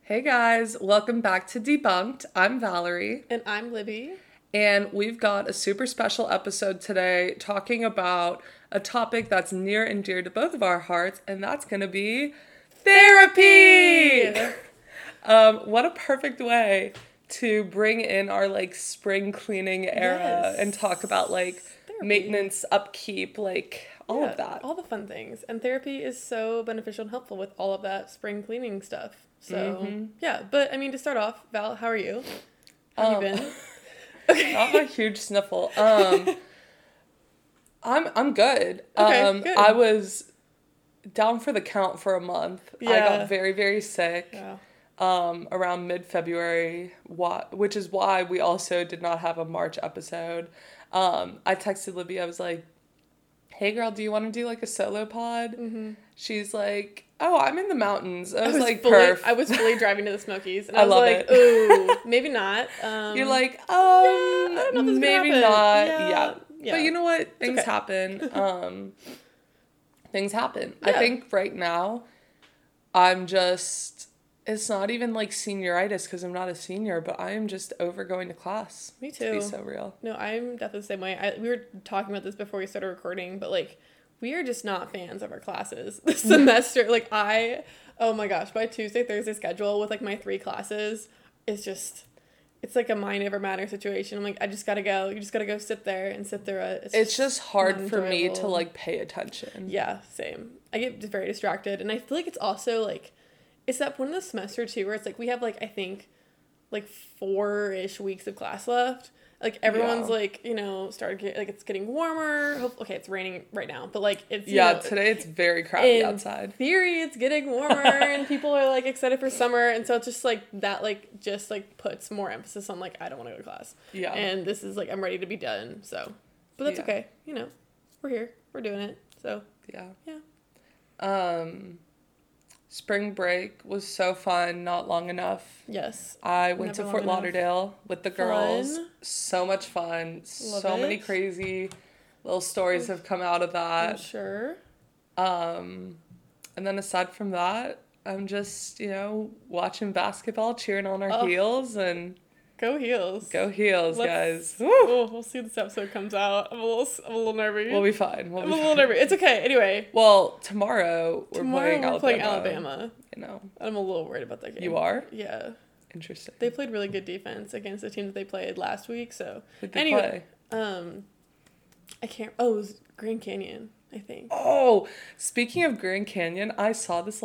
Hey guys, welcome back to Debunked. I'm Valerie. And I'm Libby. And we've got a super special episode today talking about a topic that's near and dear to both of our hearts, and that's going to be therapy! What a perfect way to bring in our spring cleaning era and talk about therapy. Maintenance, upkeep, all of that. All the fun things. And therapy is so beneficial and helpful with all of that spring cleaning stuff. So, but I mean, to start off, Val, how are you? How have you been? Okay. Not a huge sniffle. I'm good. Okay, good. I was down for the count for a month. Yeah. I got very, very sick. Yeah. Around mid-February, which is why we also did not have a March episode. I texted Libby. I was like, "Hey, girl, do you want to do a solo pod?" Mm-hmm. She's like, "Oh, I'm in the mountains." I was like, "Perf." I was fully driving to the Smokies, and I I was love like, it. "Ooh, maybe not." You're like, I don't know if this is maybe gonna not. happen. Yeah. But you know what? Things okay. happen. Things happen. Yeah. I think right now, I'm just. It's not even senioritis because I'm not a senior, but I am just over going to class. Me too. To be so real. No, I'm definitely the same way. We were talking about this before we started recording, but we are just not fans of our classes this semester. Oh my gosh, by Tuesday, Thursday schedule with my 3 classes is just, it's like a mind over matter situation. I'm like, I just gotta go. You just gotta go sit there and sit through it. It's just hard for me to pay attention. Yeah, same. I get just very distracted, and I feel like it's also it's that point of the semester too where it's we have I think 4-ish weeks of class left. Everyone's started it's getting warmer. Okay, it's raining right now, but it's today it's very crappy outside. In theory, it's getting warmer and people are excited for summer, and so it's just that puts more emphasis on I don't want to go to class. Yeah. And this is I'm ready to be done. So, but that's okay. We're here. We're doing it. So yeah. Yeah. Spring break was so fun, not long enough. Yes. I went to Fort Lauderdale with the girls. Fun. So much fun. Love so it. many crazy little stories have come out of that. I'm sure. And then aside from that, I'm just, watching basketball, cheering on our heels, and go Heels. Go Heels, guys. We'll see if this episode comes out. I'm a little nervous. We'll be fine. I'm a little nervous. It's okay. Anyway. Well, tomorrow we're playing Alabama. I'm a little worried about that game. You are? Yeah. Interesting. They played really good defense against the team that they played last week, so. Who'd they play? It was Grand Canyon, I think. Oh, speaking of Grand Canyon, I saw this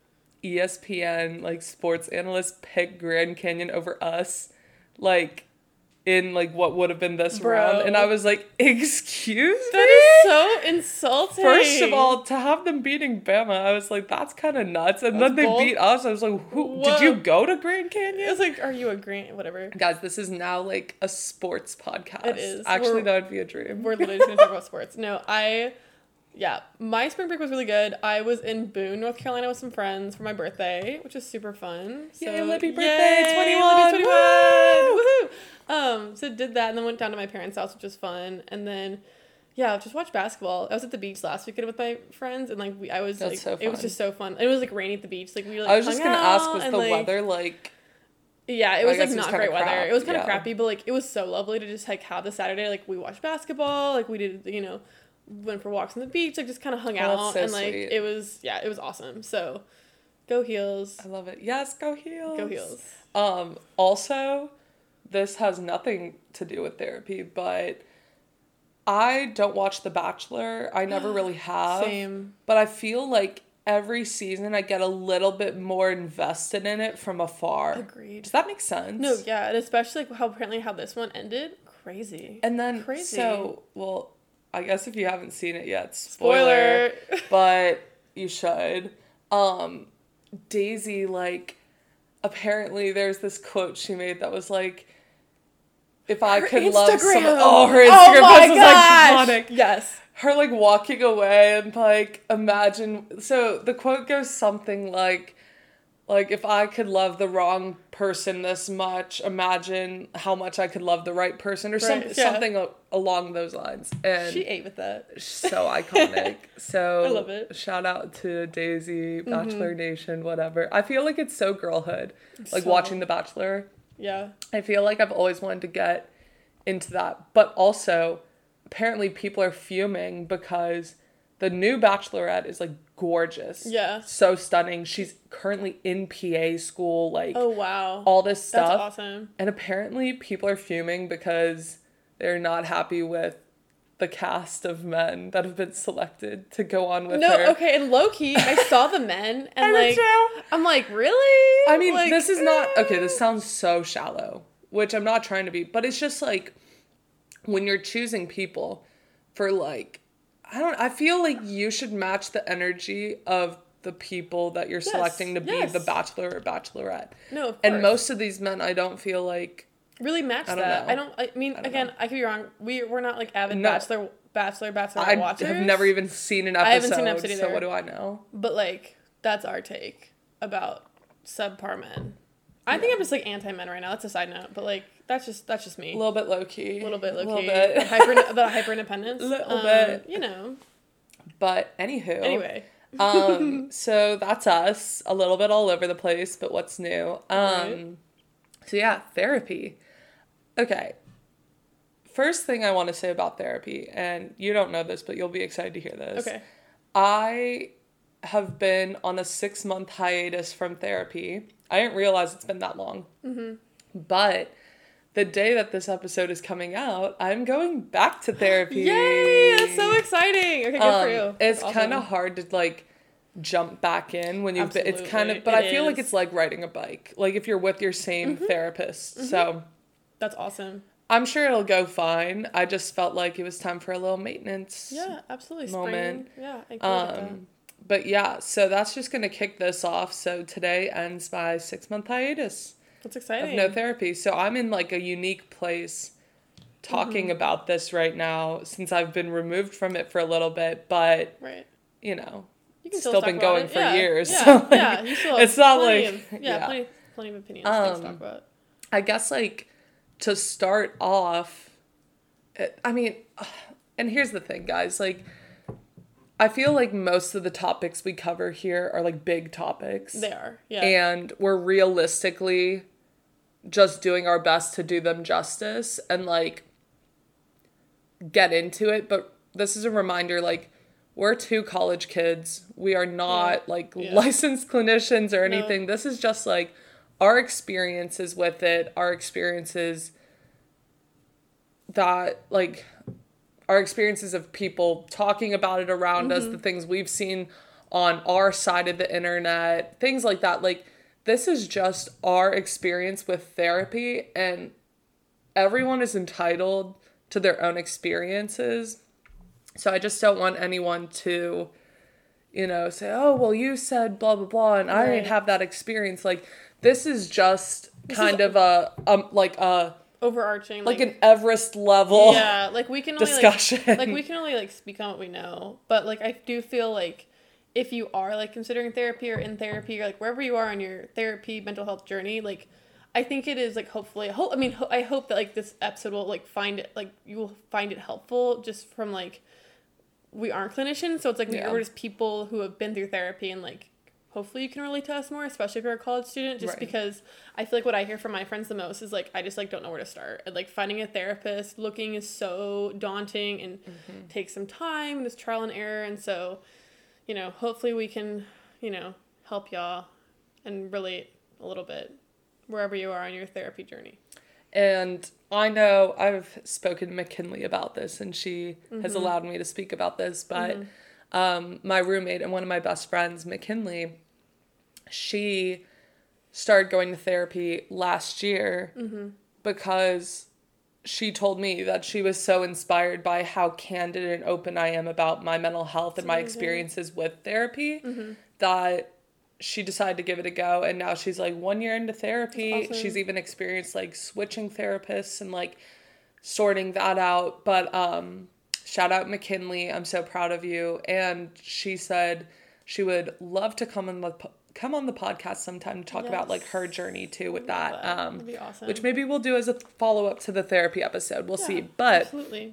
ESPN sports analyst pick Grand Canyon over us. In what would have been this round, and I was like, excuse me? That is so insulting. First of all, to have them beating Bama, I was like, that's kind of nuts. And then they beat us. I was like, who? Did you go to Grand Canyon? I was are you a Grand whatever? Guys, this is now a sports podcast. It is. Actually, that would be a dream. We're literally going to talk about sports. No, my spring break was really good. I was in Boone, North Carolina with some friends for my birthday, which was super fun. So, yay, Libby birthday, 21! Libby's 21! Woohoo! So did that and then went down to my parents' house, which was fun. And then, just watched basketball. I was at the beach last weekend with my friends, and That's so fun. It was just so fun. It was rainy at the beach. We I was just gonna ask, was the weather Yeah, it was not great weather. crap. It was kind of crappy, but it was so lovely to just have the Saturday. We watched basketball. We did went for walks on the beach. Just kind of hung out, so and sweet. it was awesome. So, go Heels. I love it. Yes, go Heels. Go Heels. Also, this has nothing to do with therapy, but I don't watch The Bachelor. I never really have. Same. But I feel every season I get a little bit more invested in it from afar. Agreed. Does that make sense? No, yeah, and especially how this one ended. Crazy. And then crazy. I guess if you haven't seen it yet, spoiler. But you should. Daisy, apparently there's this quote she made that was if I could love someone. Oh, her Instagram post was iconic. Yes. Her walking away and imagine. So the quote goes something Like, if I could love the wrong person this much, imagine how much I could love the right person, or something along those lines. And she ate with that. So iconic. So I love it. Shout out to Daisy, Bachelor Nation, whatever. I feel like it's so girlhood. Like watching The Bachelor. Yeah. I feel like I've always wanted to get into that. But also, apparently people are fuming because the new Bachelorette is like gorgeous. Yeah. So stunning. She's currently in PA school, like, oh wow, all this stuff. That's awesome. And apparently people are fuming because they're not happy with the cast of men that have been selected to go on with her. No, okay, and low key, I saw the men and like I'm like, really? I mean, like, this is not okay, this sounds so shallow, which I'm not trying to be, but it's just like when you're choosing people for like I feel like you should match the energy of the people that you're selecting to be the Bachelor or Bachelorette. No, of course. And most of these men, I don't feel like really match that. I mean, again, I could be wrong. We're not like avid Bachelorette watchers. I have never even seen an episode. I haven't seen an episode either. So what do I know? But like, that's our take about subpar men. I think I'm just like anti-men right now. That's a side note, but like that's just me. A little bit low key. A little bit low key. The hyper independence. A little bit. You know. But anywho. Anyway. So that's us. A little bit all over the place, but what's new? Right. So yeah, therapy. Okay. First thing I want to say about therapy, and you don't know this, but you'll be excited to hear this. Okay. I have been on a 6-month hiatus from therapy. I didn't realize it's been that long. Mm-hmm. But the day that this episode is coming out, I'm going back to therapy. Yay! That's so exciting. Okay, good for you. It's awesome. Kind of hard to like jump back in when you've been, it's kind of, but I feel like it's like riding a bike. Like if you're with your same therapist. Mm-hmm. So that's awesome. I'm sure it'll go fine. I just felt like it was time for a little maintenance. Yeah, absolutely. Moment. Spring. Yeah, I agree with that. But yeah, so that's just going to kick this off. So today ends my 6-month hiatus. That's exciting. Of no therapy. So I'm in like a unique place talking about this right now since I've been removed from it for a little bit. But, you know, you can still been going for years. Yeah, so like, yeah. You still have it's not like... plenty of opinions to talk about. I guess like to start off, I mean, and here's the thing, guys, like, I feel like most of the topics we cover here are like big topics. They are, yeah. And we're realistically just doing our best to do them justice and like get into it. But this is a reminder, like, we're 2 college kids. We are not licensed clinicians or anything. No. This is just like our experiences with it, our experiences that like... our experiences of people talking about it around us, the things we've seen on our side of the internet, things like that. Like, this is just our experience with therapy, and everyone is entitled to their own experiences. So I just don't want anyone to, you know, say, oh, well, you said blah, blah, blah, and I didn't have that experience. Like, this is just kind of a overarching, like an Everest level like we can only discussion. Like we can only like speak on what we know, but like I do feel like if you are like considering therapy or in therapy or like wherever you are on your therapy mental health journey, like I think it is like hopefully I hope that like this episode will like you will find it helpful just from like we aren't clinicians, so it's like we're just people who have been through therapy and like hopefully you can relate to us more, especially if you're a college student, just because I feel like what I hear from my friends the most is like, I just like don't know where to start. And like finding a therapist, looking is so daunting and takes some time, there's trial and error. And so, you know, hopefully we can, you know, help y'all and relate a little bit wherever you are on your therapy journey. And I know I've spoken to McKinley about this and she has allowed me to speak about this, but my roommate and one of my best friends, McKinley, she started going to therapy last year because she told me that she was so inspired by how candid and open I am about my mental health and my experiences with therapy that she decided to give it a go. And now she's like 1 year into therapy. Awesome. She's even experienced like switching therapists and like sorting that out. But, shout out McKinley. I'm so proud of you. And she said she would love to come on come on the podcast sometime to talk about like her journey too with that. That'd be awesome. Which maybe we'll do as a follow-up to the therapy episode. We'll see. But absolutely.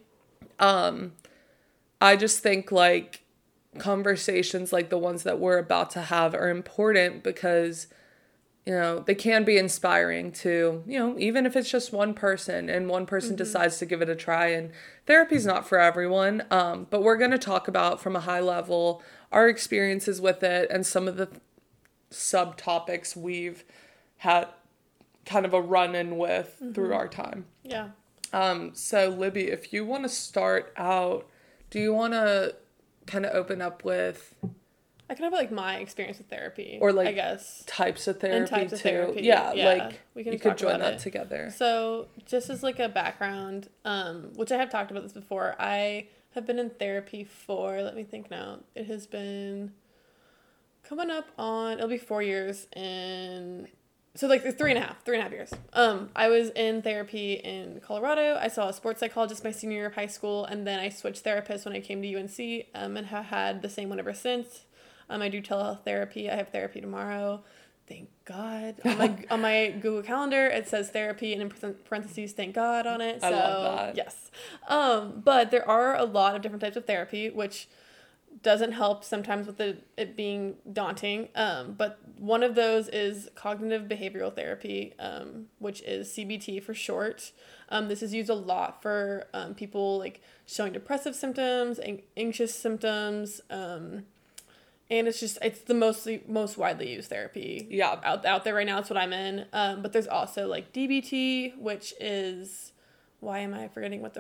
I just think like conversations like the ones that we're about to have are important because, you know, they can be inspiring to, you know, even if it's just one person and one person decides to give it a try. And therapy's not for everyone, but we're going to talk about from a high level our experiences with it and some of the subtopics we've had kind of a run-in with through our time. Yeah. So Libby, if you want to start out, do you want to kind of open up with... I can have like my experience with therapy, or like, I guess, types of therapy, and types of therapy. Yeah, like we can you could join about that together. So just as like a background, which I have talked about this before, I have been in therapy for, let me think now, it has been coming up on, it'll be 4 years in, so like 3.5 years. I was in therapy in Colorado. I saw a sports psychologist my senior year of high school, and then I switched therapists when I came to UNC, and have had the same one ever since. I do telehealth therapy. I have therapy tomorrow. Thank God. On my Google Calendar, it says therapy and in parentheses, thank God on it. So, I love that. Yes. But there are a lot of different types of therapy, which doesn't help sometimes with it being daunting. But one of those is cognitive behavioral therapy, which is CBT for short. This is used a lot for people like showing depressive symptoms, anxious symptoms, and it's the most widely used therapy out there right now. That's what I'm in. But there's also like DBT, which is, why am I forgetting what the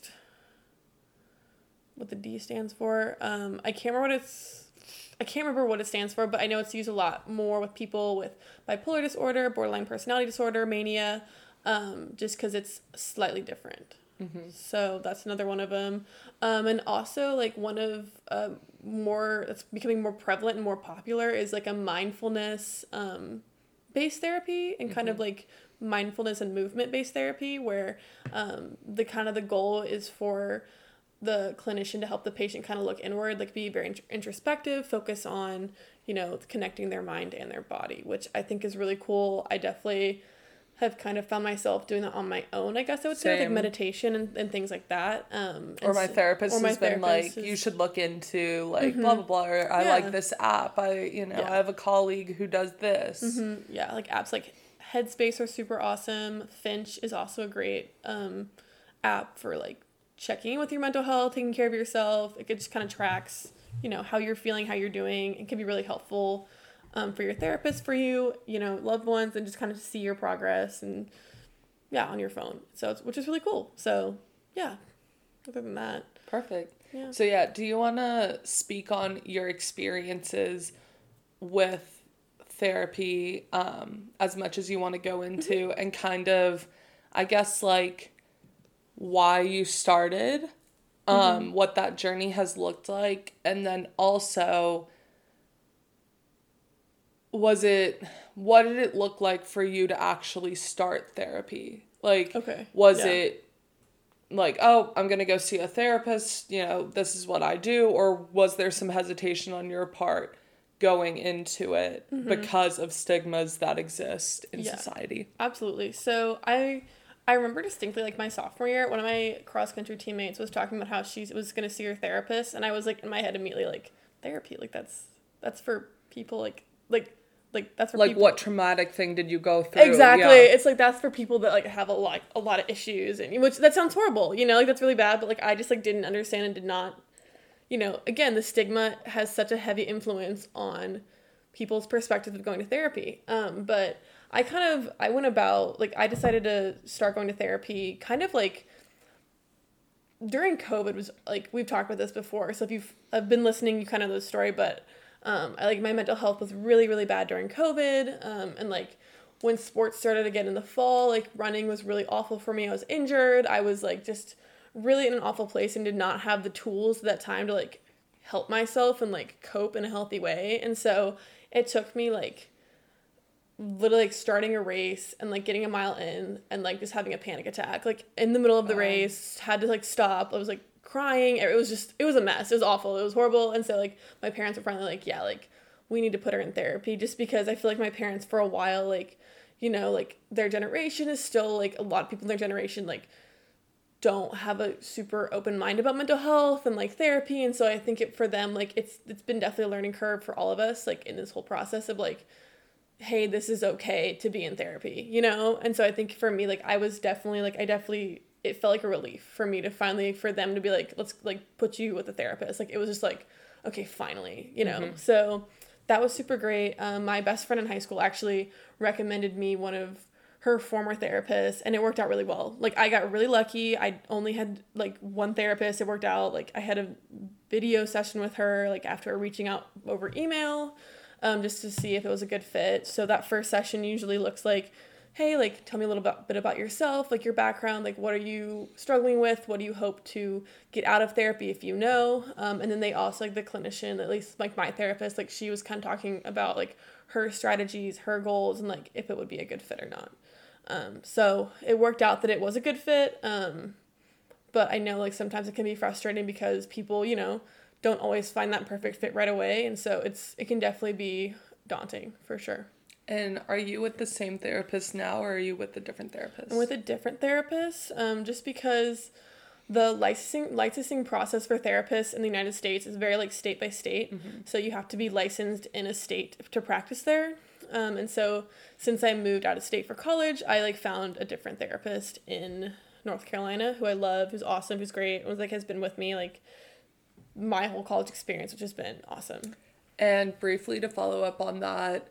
D stands for? I can't remember what it stands for, but I know it's used a lot more with people with bipolar disorder, borderline personality disorder, mania, just because it's slightly different. Mm-hmm. So that's another one of them. And also like one of that's becoming more prevalent and more popular is like a mindfulness based therapy, and kind of like mindfulness and movement based therapy, where the goal is for the clinician to help the patient kind of look inward, like be very introspective, focus on, you know, connecting their mind and their body, which I think is really cool. I definitely have kind of found myself doing that on my own, I guess I would say, like meditation and things like that. Or my therapist has been like, you should look into like blah, blah, blah, or I like this app. I have a colleague who does this. Mm-hmm. Yeah, like apps like Headspace are super awesome. Finch is also a great app for like checking in with your mental health, taking care of yourself. It just kind of tracks, you know, how you're feeling, how you're doing. It can be really helpful for your therapist, for you, you know, loved ones, and just kind of see your progress and on your phone. So which is really cool. So yeah, other than that. Perfect. Yeah. So do you want to speak on your experiences with therapy as much as you want to go into, and kind of, I guess, like why you started, what that journey has looked like, and then also what did it look like for you to actually start therapy? Like, was it like, oh, I'm going to go see a therapist, you know, this is what I do, or was there some hesitation on your part going into it because of stigmas that exist in society? Absolutely. So I remember distinctly, like, my sophomore year, one of my cross-country teammates was talking about how she was going to see her therapist, and I was, like, in my head immediately, like, therapy, like, that's for people, like that's for people. What traumatic thing did you go through? Exactly. Yeah. It's, like, that's for people that, like, have a lot of issues, and which, that sounds horrible, you know, like, that's really bad, but, like, I just, like, didn't understand and did not, you know, again, the stigma has such a heavy influence on people's perspective of going to therapy, but I went about, like, I decided to start going to therapy kind of, like, during COVID. Was, like, we've talked about this before, so if you've been listening, you kind of know the story, but, my mental health was really, really bad during COVID, and, like, when sports started again in the fall, like, running was really awful for me. I was injured. I was, like, just really in an awful place and did not have the tools at that time to, like, help myself and, like, cope in a healthy way, and so it took me, like, literally, like, starting a race and, like, getting a mile in and, like, just having a panic attack, like, in the middle of the race, had to, like, stop. I was, like, crying. It was a mess. It was awful. It was horrible. And so, like, my parents were finally like, yeah, like, we need to put her in therapy, just because I feel like my parents for a while, like, you know, like their generation is still like, a lot of people in their generation like don't have a super open mind about mental health and like therapy. And so I think for them, like it's been definitely a learning curve for all of us, like in this whole process of like, hey, this is okay to be in therapy, you know? And so I think for me, like I was definitely like, it felt like a relief for me to finally, for them to be like, let's like put you with a therapist. Like it was just like, okay, finally, you know? So that was super great. My best friend in high school actually recommended me one of her former therapists, and it worked out really well. Like I got really lucky. I only had like one therapist. It worked out. Like I had a video session with her, like after reaching out over email, just to see if it was a good fit. So that first session usually looks like, hey, like, tell me a little bit about yourself, like your background, like what are you struggling with? What do you hope to get out of therapy if you know? And then they also, like the clinician, at least like my therapist, like she was kind of talking about like her strategies, her goals, and like if it would be a good fit or not. So it worked out that it was a good fit. But I know like sometimes it can be frustrating because people, you know, don't always find that perfect fit right away. And so it can definitely be daunting for sure. And are you with the same therapist now, or are you with a different therapist? I'm with a different therapist, just because the licensing process for therapists in the United States is very like state by state. So you have to be licensed in a state to practice there. And so since I moved out of state for college, I like found a different therapist in North Carolina who I love, who's awesome, who's great, has been with me like my whole college experience, which has been awesome. And briefly to follow up on that,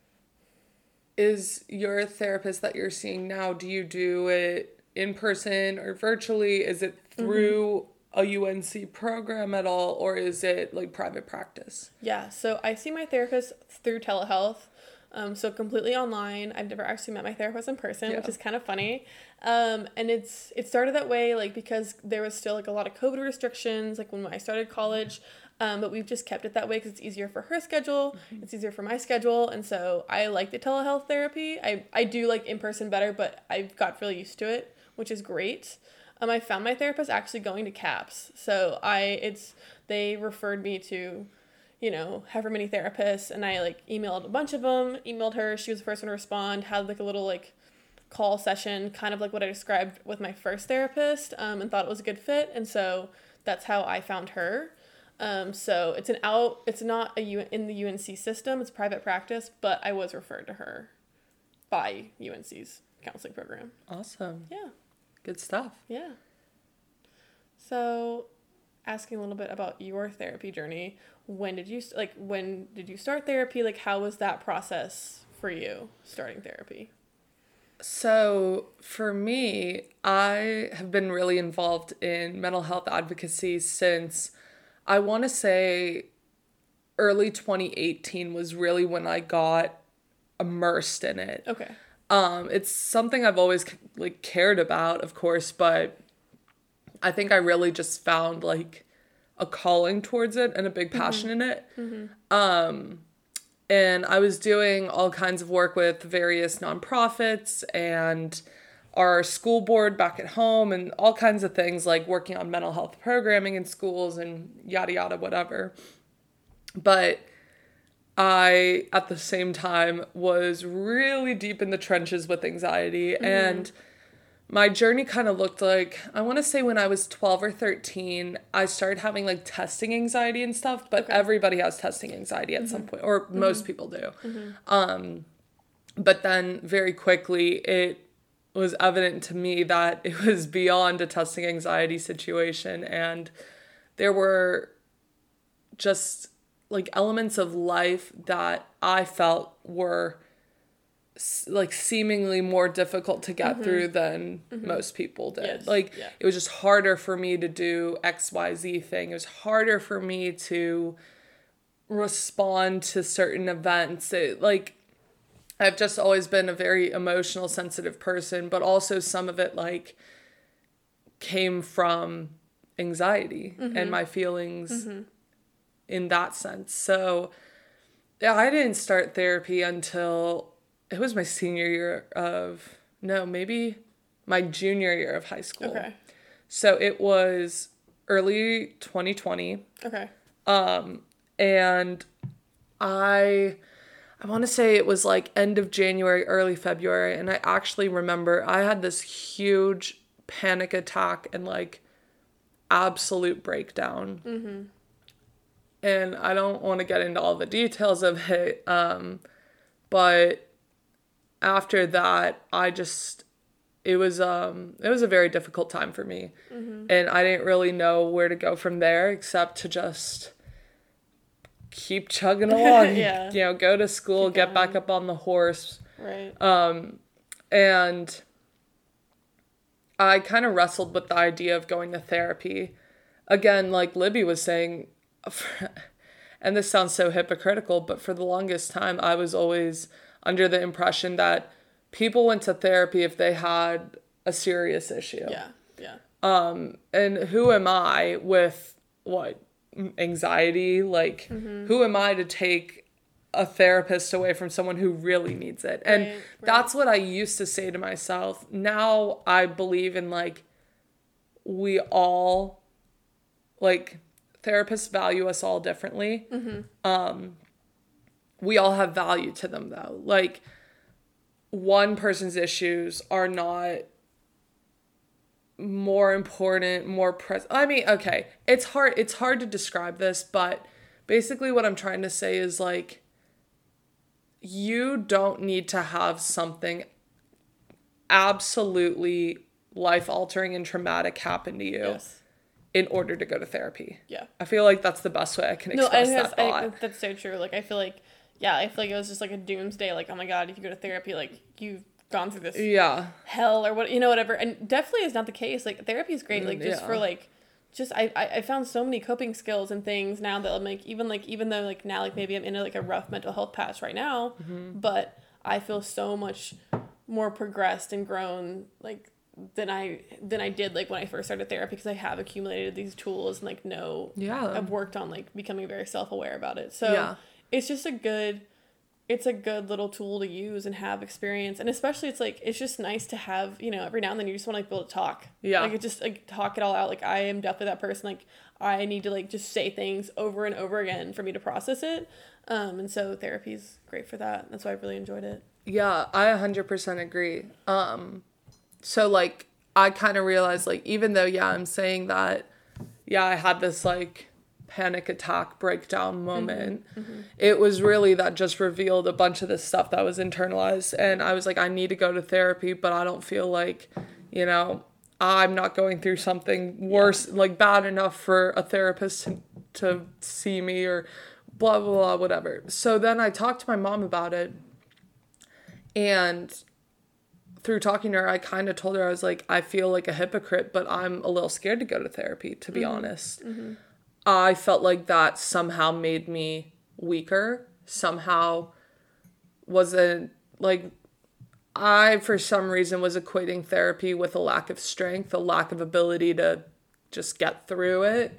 is your therapist that you're seeing now, do you do it in person or virtually? Is it through a UNC program at all, or is it like private practice? Yeah, so I see my therapist through telehealth, so completely online. I've never actually met my therapist in person, which is kind of funny. And it started that way, like, because there was still like a lot of COVID restrictions, like when I started college. But we've just kept it that way because it's easier for her schedule. It's easier for my schedule. And so I like the telehealth therapy. I do like in person better, but I've got really used to it, which is great. I found my therapist actually going to CAPS. So they referred me to, you know, however many therapists, and I like emailed a bunch of them, emailed her. She was the first one to respond, had like a little like call session, kind of like what I described with my first therapist, and thought it was a good fit. And so that's how I found her. So it's not in the UNC system, it's private practice, but I was referred to her by UNC's counseling program. Awesome. Yeah. Good stuff. Yeah. So asking a little bit about your therapy journey, when did you start therapy? Like, how was that process for you starting therapy? So for me, I have been really involved in mental health advocacy since I want to say early 2018 was really when I got immersed in it. Okay. It's something I've always like cared about, of course, but I think I really just found like a calling towards it and a big passion in it. And I was doing all kinds of work with various nonprofits and our school board back at home and all kinds of things, like working on mental health programming in schools and yada yada whatever. But I, at the same time, was really deep in the trenches with anxiety. And my journey kind of looked like, I want to say when I was 12 or 13, I started having like testing anxiety and stuff, but everybody has testing anxiety at some point, or most people do. But then very quickly, it was evident to me that it was beyond a testing anxiety situation, and there were just like elements of life that I felt were like seemingly more difficult to get through than most people did. It was just harder for me to do XYZ thing. It was harder for me to respond to certain events. I've just always been a very emotional, sensitive person, but also some of it like came from anxiety and my feelings in that sense. So yeah, I didn't start therapy until it was my maybe my junior year of high school. Okay. So it was early 2020. Okay. And I want to say it was like end of January, early February, and I actually remember I had this huge panic attack and like absolute breakdown. Mm-hmm. And I don't want to get into all the details of it, but after that, it was a very difficult time for me. Mm-hmm. And I didn't really know where to go from there except to just keep chugging along. Yeah. You know, go to school, get back up on the horse. Right. And I kind of wrestled with the idea of going to therapy. Again, like Libby was saying, and this sounds so hypocritical, but for the longest time, I was always under the impression that people went to therapy if they had a serious issue. Yeah, yeah. And who am I with, anxiety? Like, who am I to take a therapist away from someone who really needs it? And that's what I used to say to myself. Now I believe in, like, we all, like, therapists value us all differently. Mm-hmm. We all have value to them, though. Like, one person's issues are not more important, more present. I mean, okay, it's hard to describe this, but basically what I'm trying to say is, like, you don't need to have something absolutely life-altering and traumatic happen to you in order to go to therapy. Yeah. I feel like that's the best way I can express that thought. I think that's so true. Like, I feel like it was just like a doomsday. Like, oh my God, if you go to therapy, like, you've gone through this hell or whatever. And definitely is not the case. Like, therapy is great. Like, just for like, I found so many coping skills and things now that I'm like, even though like now, like maybe I'm in like a rough mental health patch right now, but I feel so much more progressed and grown, like, than I did like when I first started therapy, because I have accumulated these tools and like I've worked on like becoming very self-aware about it. So it's just a good little tool to use and have experience. And especially it's just nice to have, you know, every now and then you just want to like be able to talk. Yeah. Like, it just like talk it all out. Like, I am definitely that person. Like, I need to like just say things over and over again for me to process it. And so therapy's great for that. That's why I really enjoyed it. Yeah, I 100% agree. So like I kind of realized, like, even though I'm saying that I had this like panic attack breakdown moment, it was really that just revealed a bunch of this stuff that was internalized, and I was like, I need to go to therapy, but I don't feel like, you know, I'm not going through something worse, like bad enough for a therapist to see me or blah blah blah, whatever. So then I talked to my mom about it, and through talking to her, I kind of told her, I was like, I feel like a hypocrite, but I'm a little scared to go to therapy, to be honest. I felt like that somehow made me weaker, somehow wasn't, like, I, for some reason, was equating therapy with a lack of strength, a lack of ability to just get through it.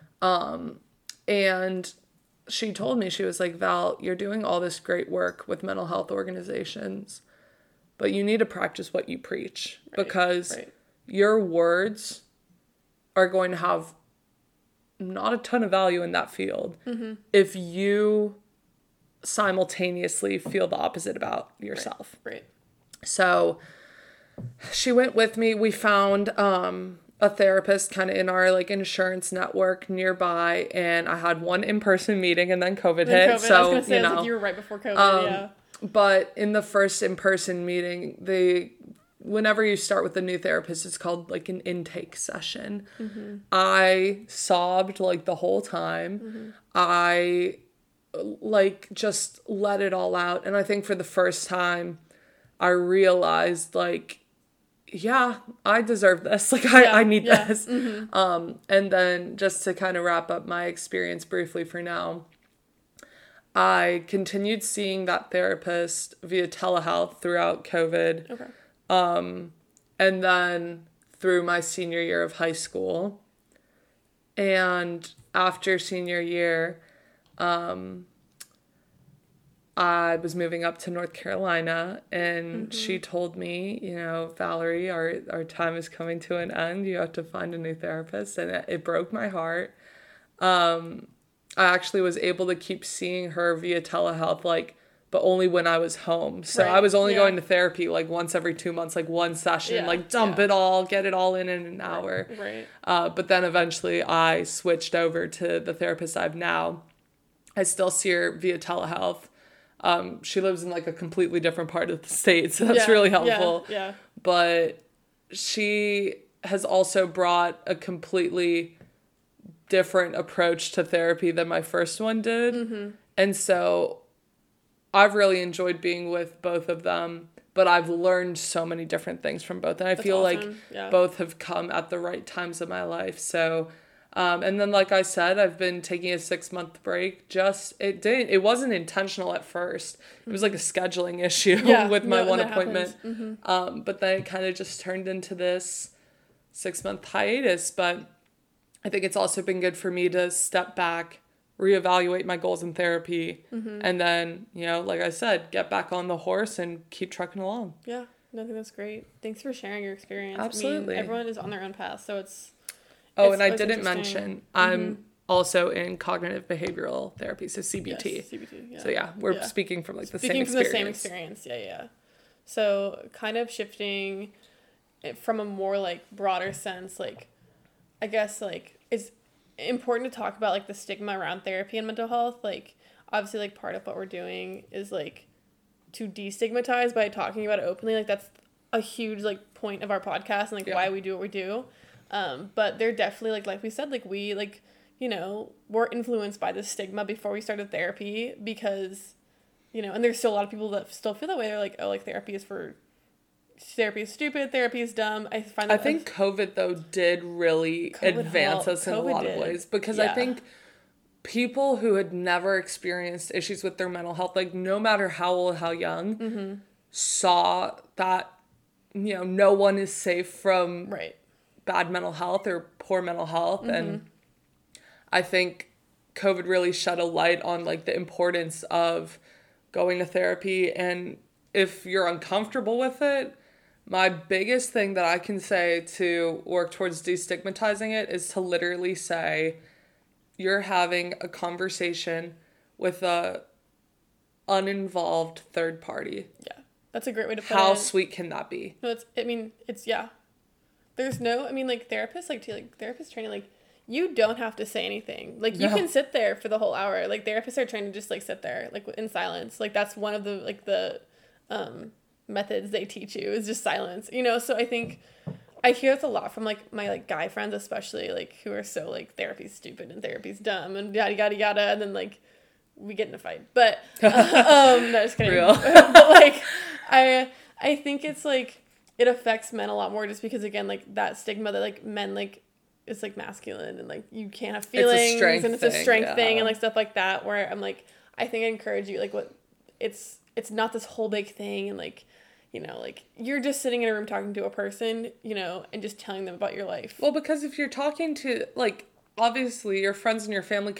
And she told me, she was like, Val, you're doing all this great work with mental health organizations, but you need to practice what you preach, because your words are going to have not a ton of value in that field if you simultaneously feel the opposite about yourself. Right. So she went with me. We found a therapist kind of in our like insurance network nearby, and I had one in-person meeting, and then COVID hit. So, I was gonna say, like, you were right before COVID, But in the first in-person meeting, whenever you start with a new therapist, it's called like an intake session. I sobbed like the whole time. I like just let it all out. And I think for the first time, I realized like, yeah, I deserve this. Like, I need this. And then just to kind of wrap up my experience briefly for now, I continued seeing that therapist via telehealth throughout COVID. Okay. And then through my senior year of high school. And after senior year, I was moving up to North Carolina, and she told me, you know, Valerie, our time is coming to an end. You have to find a new therapist. And it broke my heart. I actually was able to keep seeing her via telehealth, like, but only when I was home. So I was only going to therapy like once every 2 months, like one session, like dump it all, get it all in an hour. Right. But then eventually I switched over to the therapist I have now. I still see her via telehealth. She lives in like a completely different part of the state, so that's really helpful. Yeah. But she has also brought a completely different approach to therapy than my first one did. Mm-hmm. And so I've really enjoyed being with both of them, but I've learned so many different things from both. And I feel like both have come at the right times of my life. So, and then like I said, I've been taking a 6-month break. It wasn't intentional at first. It was like a scheduling issue with my one appointment. Mm-hmm. But then it kind of just turned into this 6-month hiatus. But I think it's also been good for me to step back, reevaluate my goals in therapy, and then, like I said, get back on the horse and keep trucking along. Yeah, I think that's great. Thanks for sharing your experience. Absolutely. I mean, everyone is on their own path, so it's and I didn't mention, I'm also in cognitive behavioral therapy, so CBT. Yes, CBT, yeah. So yeah, we're speaking from like the same experience. Speaking from the same experience, yeah. So kind of shifting it from a more like broader sense, like, I guess like it's important to talk about like the stigma around therapy and mental health. Like obviously like part of what we're doing is like to destigmatize by talking about it openly. Like that's a huge like point of our podcast and like why we do what we do. But they're definitely like we said, like we like, were influenced by the stigma before we started therapy because, and there's still a lot of people that still feel that way. They're like, oh, like therapy is stupid, therapy is dumb. I think COVID though did really advance us in a lot of ways, because I think people who had never experienced issues with their mental health, like no matter how old, how young, saw that, no one is safe from bad mental health or poor mental health. And I think COVID really shed a light on like the importance of going to therapy. And if you're uncomfortable with it, my biggest thing that I can say to work towards destigmatizing it is to literally say you're having a conversation with a uninvolved third party. Yeah, that's a great way to put it. How sweet can that be? No, there's no, like therapists, like therapist training, like you don't have to say anything. Like you can sit there for the whole hour. Like therapists are trained to just like sit there like in silence. Like that's one of the like the methods they teach you is just silence, so I think I hear this a lot from like my like guy friends, especially like who are so like therapy's stupid and therapy's dumb and yada yada yada, and then like we get in a fight, but no, just kidding. Real. But like I think it's like it affects men a lot more just because again like that stigma that like men like it's like masculine and like you can't have feelings and it's a strength thing and like stuff like that, where I'm like I think I encourage you like what it's not this whole big thing and like like you're just sitting in a room talking to a person, and just telling them about your life. Well, because if you're talking to, like, obviously your friends and your family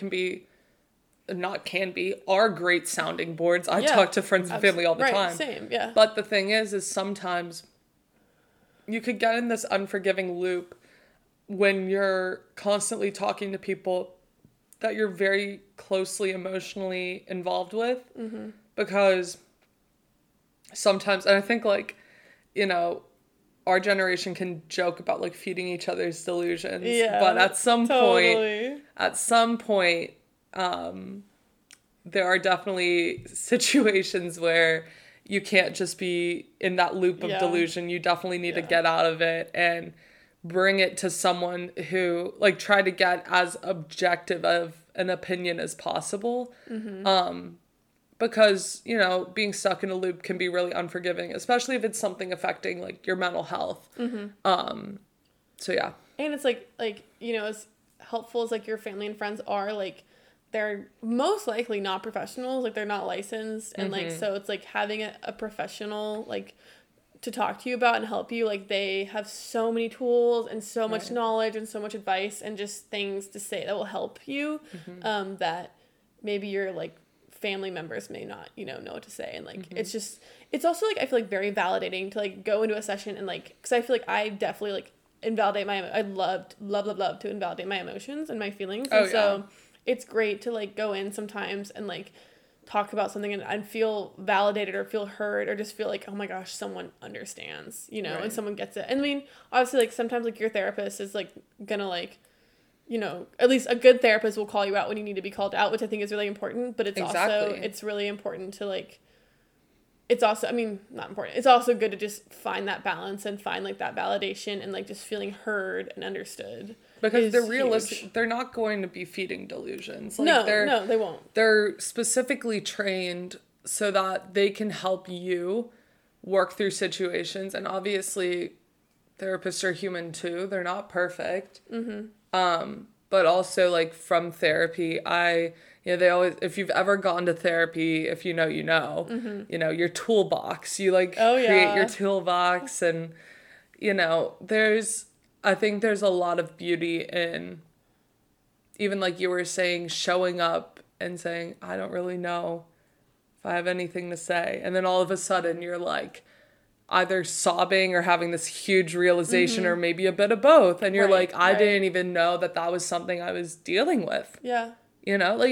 are great sounding boards. I talk to friends and family all the time. Same, yeah. But the thing is sometimes you could get in this unforgiving loop when you're constantly talking to people that you're very closely emotionally involved with. Mm-hmm. Because sometimes, and I think like, our generation can joke about like feeding each other's delusions, but at some point, there are definitely situations where you can't just be in that loop of delusion. You definitely need to get out of it and bring it to someone who like try to get as objective of an opinion as possible. Mm-hmm. Because, being stuck in a loop can be really unforgiving, especially if it's something affecting, like, your mental health. Mm-hmm. So, yeah. And it's, like as helpful as, like, your family and friends are, like, they're most likely not professionals. Like, they're not licensed. And, like, so it's, like, having a professional, like, to talk to you about and help you. Like, they have so many tools and so much knowledge and so much advice and just things to say that will help you that maybe you're, like, family members may not, know what to say. And like, it's also like, I feel like very validating to like go into a session and like, cause I feel like I definitely like invalidate I love to invalidate my emotions and my feelings. And so it's great to, like, go in sometimes and, like, talk about something and feel validated or feel heard or just feel like, oh my gosh, someone understands, you know, and someone gets it. And I mean, obviously, like, sometimes, like, your therapist is, like, gonna, like, you know, at least a good therapist will call you out when you need to be called out, which I think is really important. But it's also, it's really important to, like, it's also, I mean, not important. It's also good to just find that balance and find, like, that validation and, like, just feeling heard and understood. Because they're realistic. Huge. They're not going to be feeding delusions. Like, no, they won't. They're specifically trained so that they can help you work through situations. And obviously, therapists are human too. They're not perfect. But also, like, from therapy, they always, if you've ever gone to therapy, if you know, you know, your toolbox, you, like, create your toolbox. And, you know, I think there's a lot of beauty in, even like you were saying, showing up and saying, I don't really know if I have anything to say. And then all of a sudden you're, like, either sobbing or having this huge realization or maybe a bit of both. And you're like, I didn't even know that was something I was dealing with. Yeah. You know, like,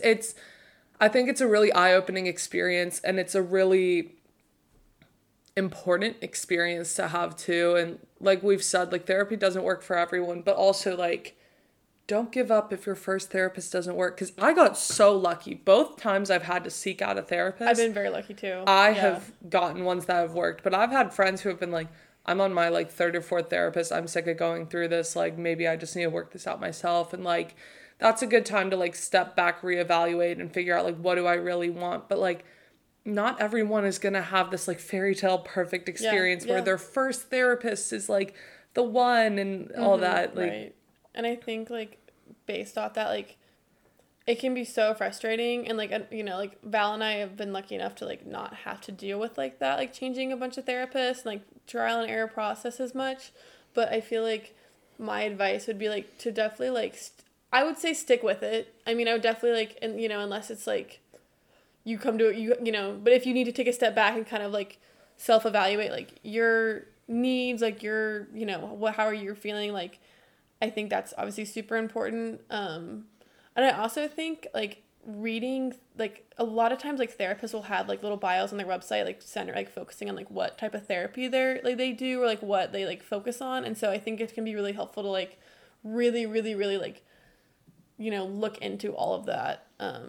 I think it's a really eye-opening experience, and it's a really important experience to have too. And like we've said, like, therapy doesn't work for everyone, but also, like, don't give up if your first therapist doesn't work. Because I got so lucky. Both times I've had to seek out a therapist. I've been very lucky too. I have gotten ones that have worked, but I've had friends who have been like, I'm on my, like, third or fourth therapist. I'm sick of going through this. Like, maybe I just need to work this out myself. And, like, that's a good time to, like, step back, reevaluate, and figure out, like, what do I really want? But, like, not everyone is going to have this, like, fairy tale perfect experience where their first therapist is, like, the one and all that. Like, right. And I think, like, based off that, like, it can be so frustrating. And, like, you know, like, Val and I have been lucky enough to, like, not have to deal with, like, that, like, changing a bunch of therapists and, like, trial and error process as much. But I feel like my advice would be, like, to definitely, like, I would say stick with it. I mean, I would definitely, like, and, you know, unless it's, like, you come to it, you know, but if you need to take a step back and kind of, like, self-evaluate, like, your needs, like, your, you know, how are you feeling, like, I think that's obviously super important. And I also think, like, reading, like, a lot of times, like, therapists will have, like, little bios on their website, like, center, like, focusing on, like, what type of therapy they do, or, like, what they, like, focus on. And so I think it can be really helpful to, like, really, really, really, like, you know, look into all of that.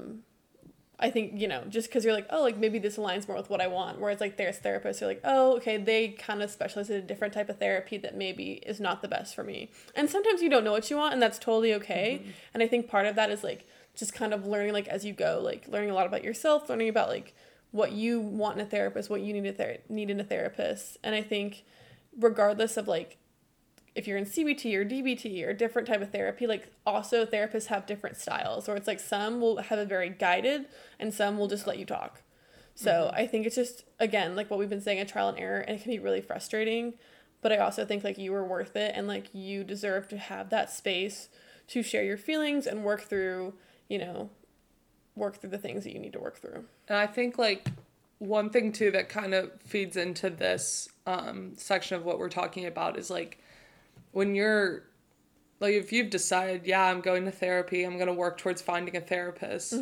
I think, you know, just because you're like, oh, like, maybe this aligns more with what I want. Whereas, like, there's therapists who are like, oh, okay, they kind of specialize in a different type of therapy that maybe is not the best for me. And sometimes you don't know what you want, and that's totally okay. And I think part of that is, like, just kind of learning, like, as you go, like, learning a lot about yourself, learning about, like, what you want in a therapist, what you need in a therapist. And I think regardless of, like, if you're in CBT or DBT or different type of therapy, like, also therapists have different styles, or it's like some will have a very guided and some will just let you talk. So I think it's just, again, like what we've been saying, a trial and error, and it can be really frustrating, but I also think, like, you were worth it, and, like, you deserve to have that space to share your feelings and work through, you know, the things that you need to work through. And I think, like, one thing too that kind of feeds into this section of what we're talking about is, like, when you're, like, if you've decided, yeah, I'm going to therapy, I'm going to work towards finding a therapist,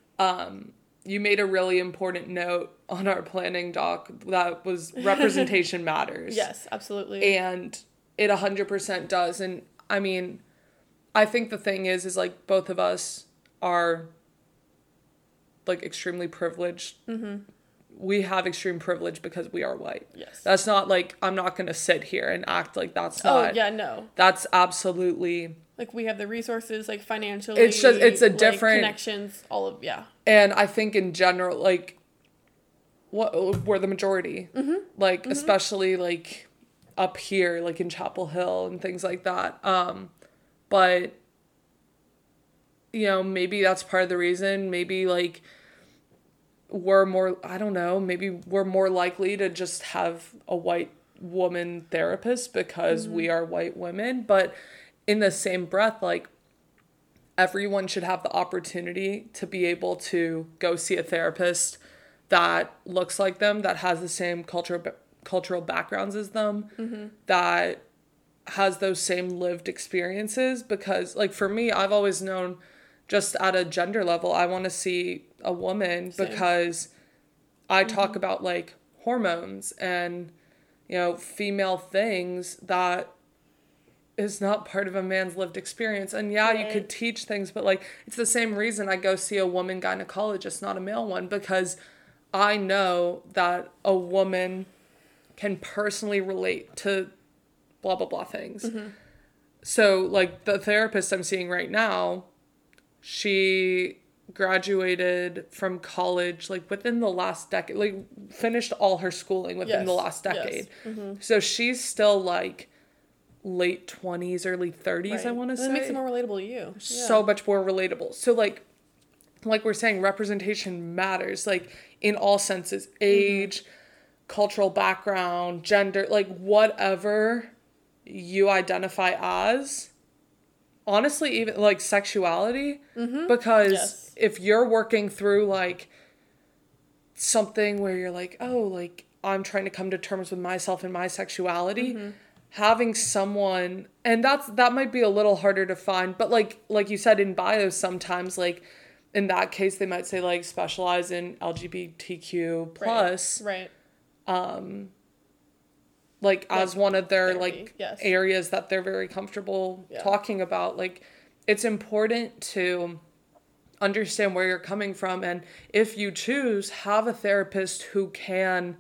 you made a really important note on our planning doc that was representation matters. Yes, absolutely. And it 100% does. And, I mean, I think the thing is, like, both of us are, like, extremely privileged. We have extreme privilege because we are white. Yes. That's not, like, I'm not going to sit here and act like that's not. Oh, yeah, no. That's absolutely. Like, we have the resources, like, financially. It's just, it's a different. Connections, all of, yeah. And I think in general, like, we're the majority. Like, especially, like, up here, like, in Chapel Hill and things like that. But, you know, maybe that's part of the reason. Maybe, like, we're more, I don't know, maybe we're more likely to just have a white woman therapist because we are white women. But in the same breath, like, everyone should have the opportunity to be able to go see a therapist that looks like them, that has the same cultural backgrounds as them, that has those same lived experiences. Because, like, for me, I've always known just at a gender level, I want to see a woman. Same. Because I talk about like hormones and, you know, female things that is not part of a man's lived experience. And yeah, you could teach things, but like, it's the same reason I go see a woman gynecologist, not a male one, because I know that a woman can personally relate to blah, blah, blah things. So like the therapist I'm seeing right now, she graduated from college like within the last decade, like finished all her schooling within the last decade. So she's still like late 20s, early 30s, I want to say. That makes it more relatable to you. So much more relatable. So like we're saying, representation matters, like in all senses, age, cultural background, gender, like whatever you identify as, honestly, even like sexuality, because if you're working through like something where you're like, oh, like I'm trying to come to terms with myself and my sexuality, having someone, and that might be a little harder to find, but like you said in bios, sometimes like in that case they might say like specialize in LGBTQ plus, like as one of their therapy, like areas that they're very comfortable talking about. Like it's important to understand where you're coming from, and if you choose, have a therapist who can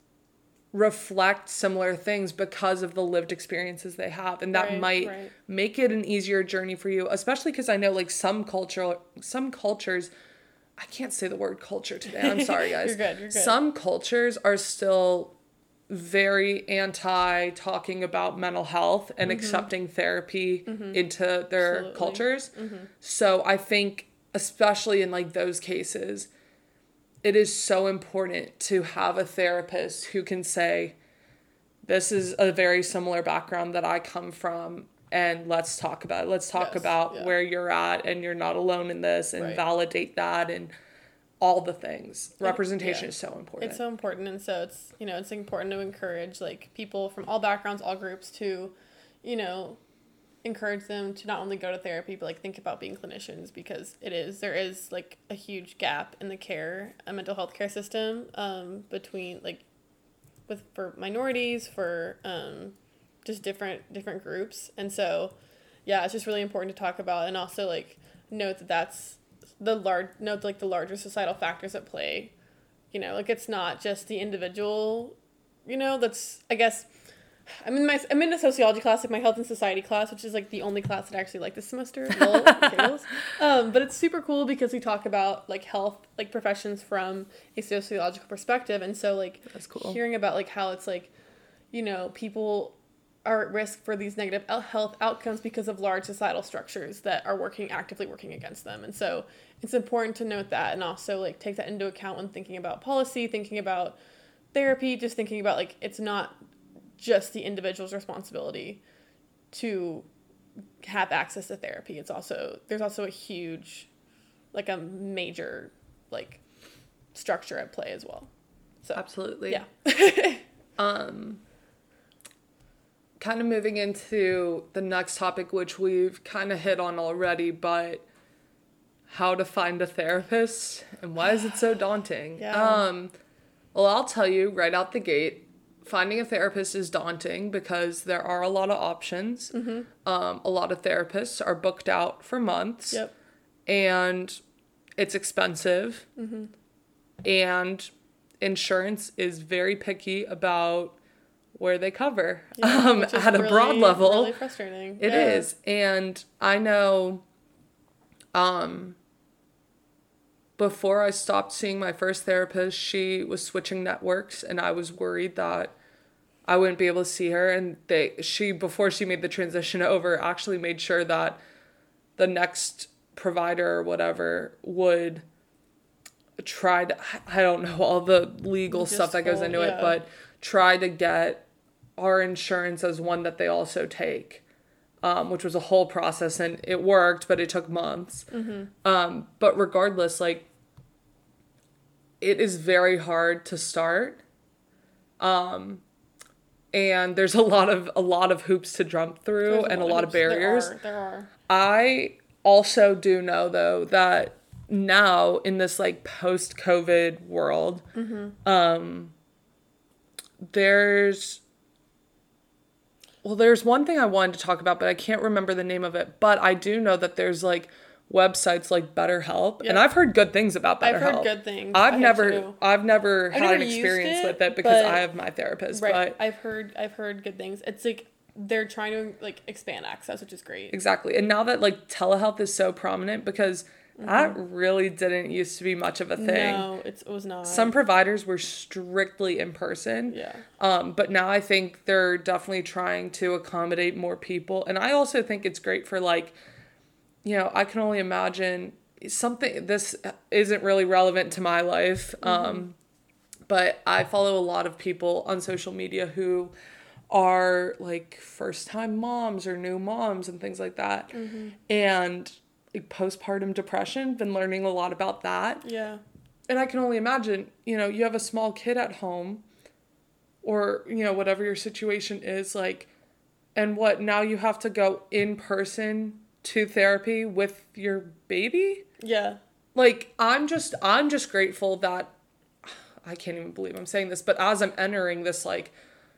reflect similar things because of the lived experiences they have, and that might make it an easier journey for you, especially because I know like some cultures, I can't say the word culture today, I'm sorry guys. You're good. Some cultures are still very anti talking about mental health and accepting therapy into their cultures. So I think especially in like those cases, it is so important to have a therapist who can say, this is a very similar background that I come from, and let's talk about it. Let's talk about where you're at, and you're not alone in this, and validate that, and all the things. Representation is so important. It's so important, and so it's, you know, it's important to encourage like people from all backgrounds, all groups to, you know, encourage them to not only go to therapy, but like think about being clinicians, because there is like a huge gap in the mental health care system, between like for minorities, for just different groups. And so it's just really important to talk about, and also like note that that's the larger societal factors at play. You know, like it's not just the individual, you know, that's, I guess, I'm in a sociology class, like my health and society class, which is like the only class that I actually like this semester. But it's super cool because we talk about like health, like professions from a sociological perspective. And so like that's cool. Hearing about like how it's like, you know, people are at risk for these negative health outcomes because of large societal structures that are actively working against them. And so it's important to note that, and also like take that into account when thinking about policy, thinking about therapy, just thinking about like it's not just the individual's responsibility to have access to therapy. There's also a huge, like a major like structure at play as well. So absolutely. Yeah. Kind of moving into the next topic, which we've kind of hit on already, but how to find a therapist and why is it so daunting? Well, I'll tell you right out the gate, finding a therapist is daunting because there are a lot of options. A lot of therapists are booked out for months. And it's expensive. And insurance is very picky about where they cover at a broad level. Really frustrating. It is. And I know before I stopped seeing my first therapist, she was switching networks, and I was worried that I wouldn't be able to see her. And before she made the transition over, actually made sure that the next provider or whatever would try to, I don't know all the legal stuff that goes into it, but try to get our insurance as one that they also take, which was a whole process, and it worked, but it took months. But regardless, like, it is very hard to start. And there's a lot of hoops to jump through, and a lot of barriers. There are. I also do know though that now in this like post-COVID world, there's one thing I wanted to talk about, but I can't remember the name of it. But I do know that there's like websites like BetterHelp, and I've heard good things about BetterHelp. I've heard good things. I've never had an experience with it because I have my therapist. Right. But I've heard good things. It's like they're trying to like expand access, which is great. Exactly. And now that like telehealth is so prominent, because that really didn't used to be much of a thing. No, it was not. Some providers were strictly in person. Yeah. But now I think they're definitely trying to accommodate more people. And I also think it's great for like, you know, I can only imagine this isn't really relevant to my life. But I follow a lot of people on social media who are like first-time moms or new moms and things like that. And like postpartum depression, been learning a lot about that. Yeah. And I can only imagine, you know, you have a small kid at home or, you know, whatever your situation is, like, and now you have to go in person to therapy with your baby? Yeah. Like, I'm just grateful that, I can't even believe I'm saying this, but as I'm entering this, like,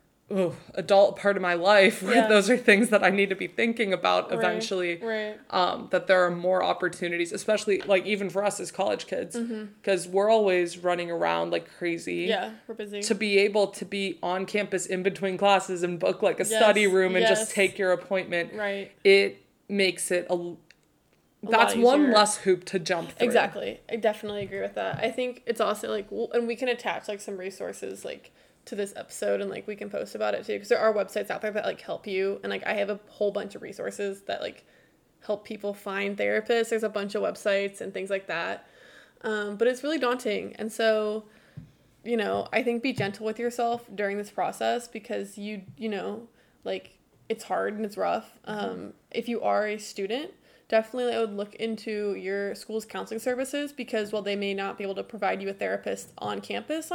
adult part of my life, where those are things that I need to be thinking about eventually. Right. That there are more opportunities, especially like even for us as college kids, because we're always running around like crazy. Yeah, we're busy. To be able to be on campus in between classes and book like a study room and just take your appointment. Right. It makes it that's one less hoop to jump through. Exactly. I definitely agree with that. I think it's also like, and we can attach like some resources like to this episode, and like we can post about it too, because there are websites out there that like help you, and like I have a whole bunch of resources that like help people find therapists. There's a bunch of websites and things like that, but it's really daunting. And so, you know, I think be gentle with yourself during this process, because you know, like it's hard and it's rough. If you are a student, definitely I would look into your school's counseling services, because while they may not be able to provide you a therapist on campus,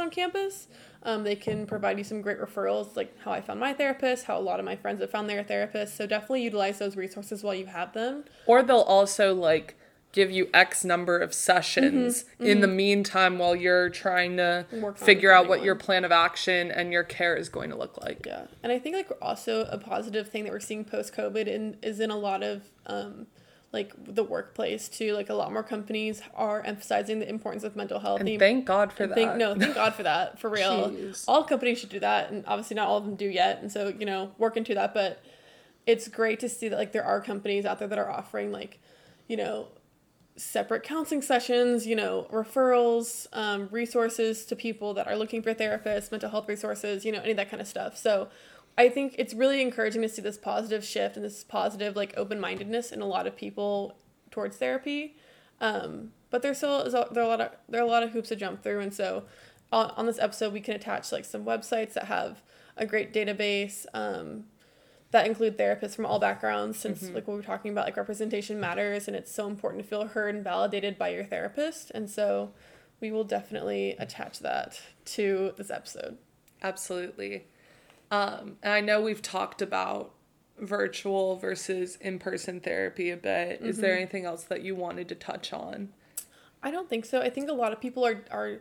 they can provide you some great referrals, like how I found my therapist, how a lot of my friends have found their therapists. So definitely utilize those resources while you have them. Or they'll also like give you X number of sessions in the meantime while you're trying to figure out what your plan of action and your care is going to look like. Yeah. And I think like also a positive thing that we're seeing post-COVID is in a lot of like the workplace too. Like a lot more companies are emphasizing the importance of mental health. And thank God for that. Thank God for that, for real. Jeez. All companies should do that, and obviously not all of them do yet. And so, you know, work into that. But it's great to see that like there are companies out there that are offering like, you know, separate counseling sessions, you know, referrals, resources to people that are looking for therapists, mental health resources, you know, any of that kind of stuff. So I think it's really encouraging to see this positive shift and this positive like open-mindedness in a lot of people towards therapy. But there are a lot of hoops to jump through. And so on this episode, we can attach like some websites that have a great database, that include therapists from all backgrounds, since like what we were talking about, like representation matters, and it's so important to feel heard and validated by your therapist. And so we will definitely attach that to this episode. Absolutely. And I know we've talked about virtual versus in-person therapy a bit. Is there anything else that you wanted to touch on? I don't think so. I think a lot of people are I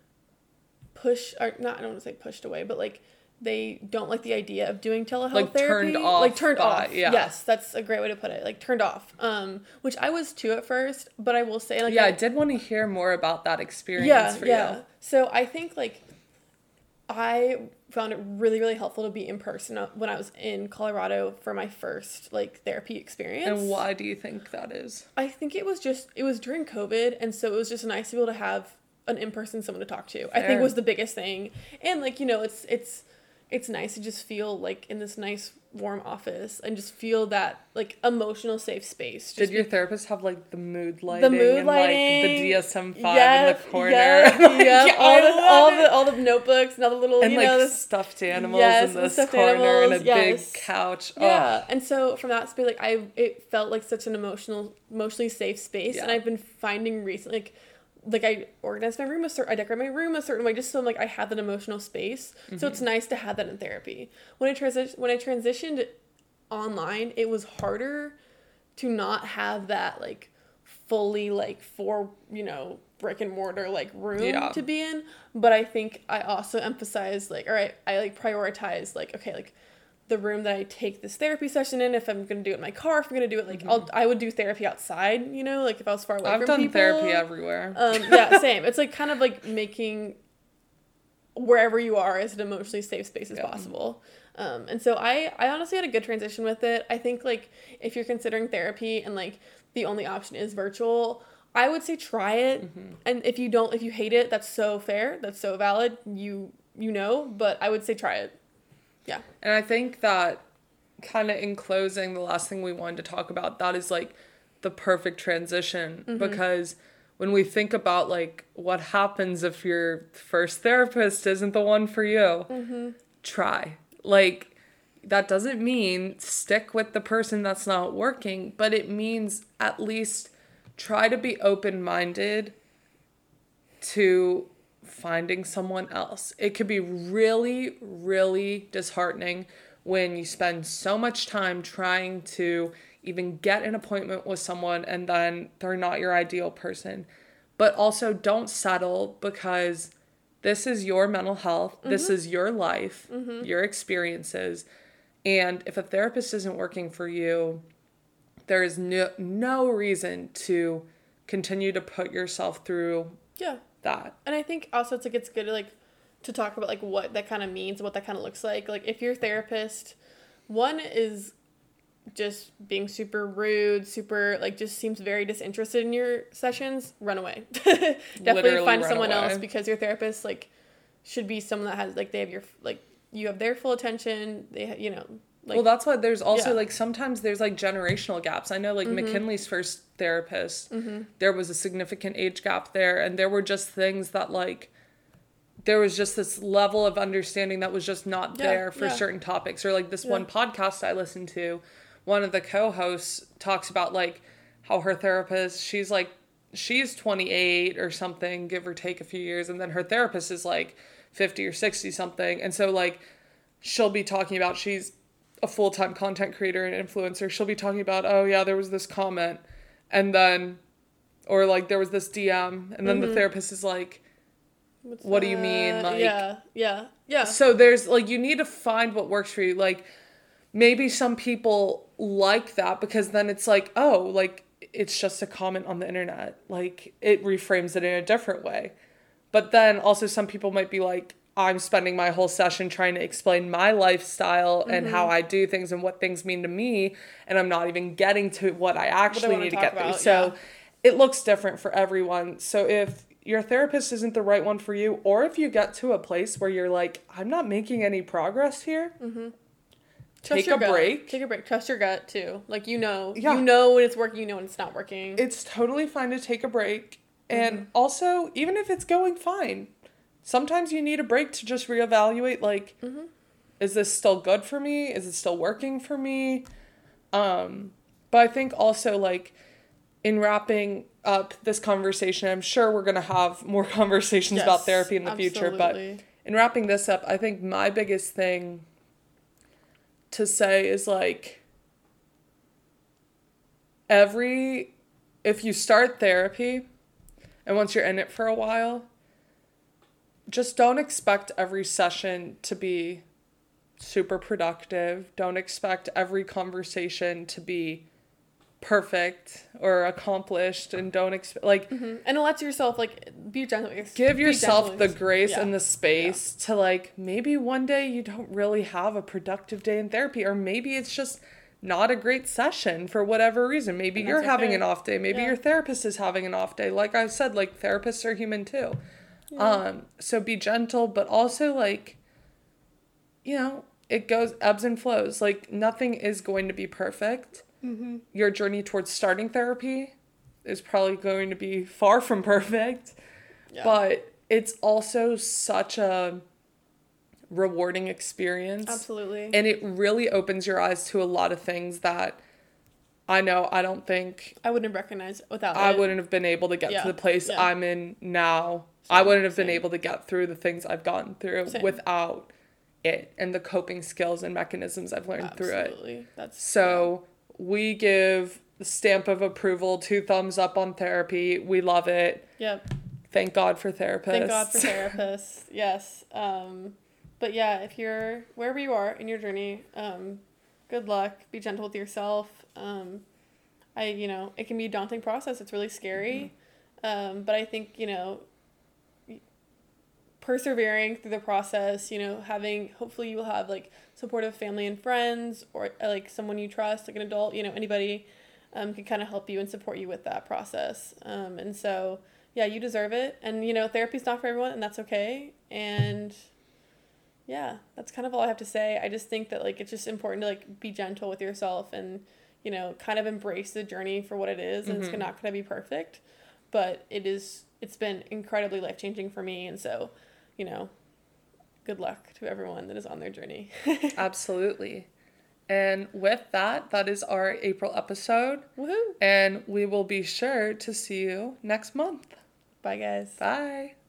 don't want to say pushed away, but like they don't like the idea of doing telehealth like therapy. Turned off. Yeah. Yes, that's a great way to put it. Like turned off. Which I was too at first, but I will say like I did want to hear more about that experience for you. So I think like I found it really, really helpful to be in person when I was in Colorado for my first like therapy experience. And why do you think that is? I think it was during COVID, and so it was just nice to be able to have an in-person someone to talk to. Fair. I think was the biggest thing. And like, you know, it's nice to just feel like in this nice warm office and just feel that like emotional safe space. Did your therapist have like the mood lighting and like the DSM-5 in the corner? All the notebooks and all the little, and you like know, stuffed animals in this corner and a big couch. Yeah. And so from that space, like it felt like such an emotionally safe space. And I've been finding recently like I organized my room I decorate my room a certain way, just so like I had that emotional space. So it's nice to have that in therapy. When I transitioned online, it was harder to not have that like fully like for, you know, brick and mortar like room to be in. But I think I also emphasize like, all right, I like prioritize like, okay, like the room that I take this therapy session in, if I'm going to do it in my car, if I'm going to do it, like, I would do therapy outside, you know, like if I was far away from people. I've done therapy everywhere. Yeah, same. It's like kind of like making wherever you are as an emotionally safe space as possible. And so I honestly had a good transition with it. I think like if you're considering therapy and like the only option is virtual, I would say try it. And if you hate it, that's so fair. That's so valid. You know, but I would say try it. Yeah. And I think that kind of in closing, the last thing we wanted to talk about, that is like the perfect transition, because when we think about like what happens if your first therapist isn't the one for you, try. Like, that doesn't mean stick with the person that's not working, but it means at least try to be open-minded to finding someone else. It could be really, really disheartening when you spend so much time trying to even get an appointment with someone and then they're not your ideal person. But also don't settle, because this is your mental health. This is your life, your experiences. And if a therapist isn't working for you, there is no reason to continue to put yourself through that. And I think also it's good to talk about like what that kind of means, what that kind of looks like. Like if your therapist, one is just being super rude, super like just seems very disinterested in your sessions, run away. Definitely find someone else, because your therapist like should be someone that has like they have your like you have their full attention. They you know. Like, well, that's why there's also like sometimes there's like generational gaps. I know like McKinley's first therapist, there was a significant age gap there, and there were just things that like there was just this level of understanding that was just not there for certain topics. Or like this one podcast I listened to, one of the co-hosts talks about like how her therapist, she's 28 or something, give or take a few years, and then her therapist is like 50 or 60 something. And so like she'll be talking about, she's a full-time content creator and influencer. She'll be talking about, oh yeah, there was this comment, and then, or like there was this DM, and then the therapist is like, what do you mean? Like, yeah. So there's like, you need to find what works for you. Like maybe some people like that because then it's like, oh, like it's just a comment on the internet. Like it reframes it in a different way. But then also some people might be like, I'm spending my whole session trying to explain my lifestyle and how I do things and what things mean to me, and I'm not even getting to what I actually need to get through. So it looks different for everyone. So if your therapist isn't the right one for you, or if you get to a place where you're like, I'm not making any progress here, take a break. Take a break. Trust your gut too. Like, you know when it's working, you know when it's not working. It's totally fine to take a break. And also, even if it's going fine, sometimes you need a break to just reevaluate, like, is this still good for me? Is it still working for me? But I think also, like, in wrapping up this conversation, I'm sure we're going to have more conversations about therapy in the future. But in wrapping this up, I think my biggest thing to say is, like, if you start therapy, and once you're in it for a while, just don't expect every session to be super productive. Don't expect every conversation to be perfect or accomplished, and don't expect and let yourself like be gentle. Give yourself the grace and the space to like, maybe one day you don't really have a productive day in therapy, or maybe it's just not a great session for whatever reason. Maybe you're having an off day. Maybe your therapist is having an off day. Like I said, like therapists are human too. So be gentle, but also like, you know, it goes ebbs and flows. Like nothing is going to be perfect. Your journey towards starting therapy is probably going to be far from perfect, but it's also such a rewarding experience. Absolutely. And it really opens your eyes to a lot of things that I don't think I wouldn't have recognized without I wouldn't have been able to get to the place I'm in now. I wouldn't have been able to get through the things I've gone through without it, and the coping skills and mechanisms I've learned through it. That's so we give stamp of approval, 2 thumbs up on therapy. We love it. Yep. Thank God for therapists. Thank God for therapists. Yes. But yeah, if you're wherever you are in your journey, good luck. Be gentle with yourself. It can be a daunting process. It's really scary. But I think, persevering through the process, hopefully you will have like supportive family and friends, or like someone you trust, like an adult, anybody can kind of help you and support you with that process. And so, yeah, you deserve it. And, therapy's not for everyone, and that's okay. And yeah, that's kind of all I have to say. I just think that like it's just important to like be gentle with yourself and, kind of embrace the journey for what it is. And it's not going to be perfect, but it's been incredibly life-changing for me. And so, good luck to everyone that is on their journey. Absolutely. And with that is our April episode. Woohoo! And we will be sure to see you next month. Bye, guys. Bye.